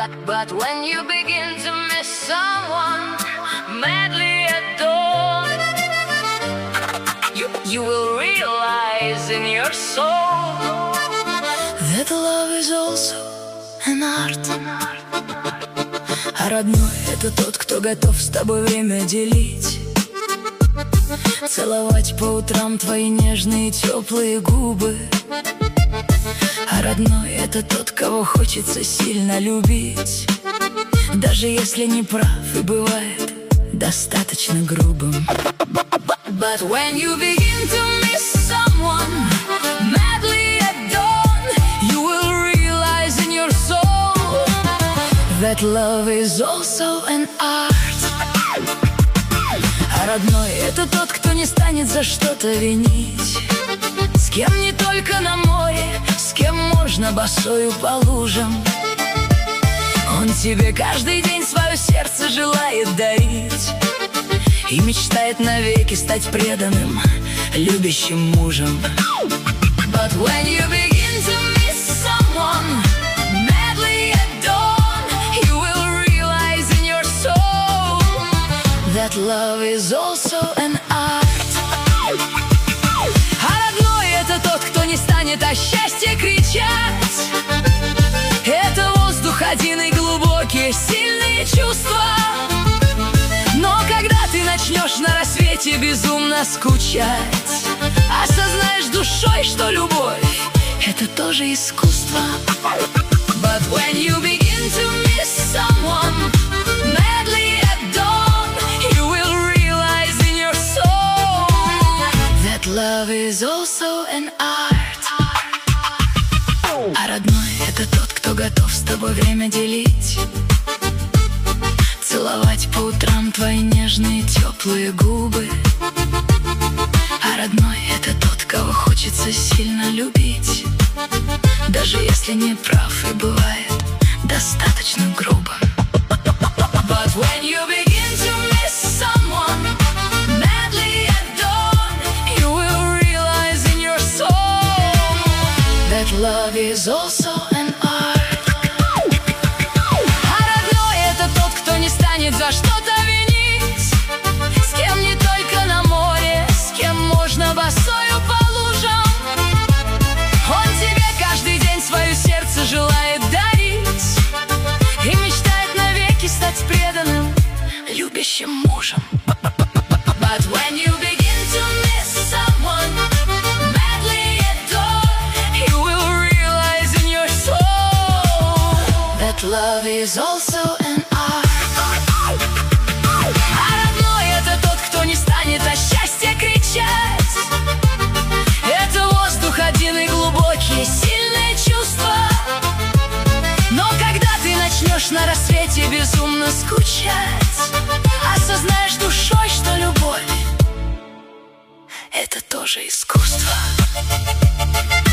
But when you begin to miss someone, madly adore, you will realize in your soul that love is also an art. А родной — это тот, кто готов с тобой время делить, целовать по утрам твои нежные теплые губы. А родной — это тот, кого хочется сильно любить, даже если не прав и бывает достаточно грубым. But when you begin to miss someone, madly adore, you will realize in your soul that love is also an art. А родной — это тот, кто не станет за что-то винить, с кем не только на море, с кем можно босою по лужам. Он тебе каждый день свое сердце желает дарить и мечтает навеки стать преданным, любящим мужем. But when you begin to miss someone, madly adore, you will realize in your soul that love is also an art. А родной — это тот, кто не станет о счастье кричать. Это воздух один и глубокие, сильные чувства. Но когда ты начнешь на рассвете безумно скучать, осознаешь душой, что любовь — это тоже искусство. But when you begin to miss someone, madly adore, you will realize in your soul that love is also an art. А родной — это тот, кто готов с тобой время делить, целовать по утрам твои нежные теплые губы. А родной — это тот, кого хочется сильно любить, даже если не прав и бывает достаточно грубо. But when you begin to miss someone, madly adore, you will realize in your soul that love is also an art. За что-то винить, с кем не только на море, с кем можно босою по лужам. Он тебе каждый день свое сердце желает дарить и мечтает навеки стать преданным, любящим мужем. But when you begin to miss someone, madly adore, you will realize in your soul that love is also an art. О счастье кричать. Это воздух один и глубокие, сильные чувства. Но когда ты начнешь на рассвете безумно скучать, осознаешь душой, что любовь — это тоже искусство.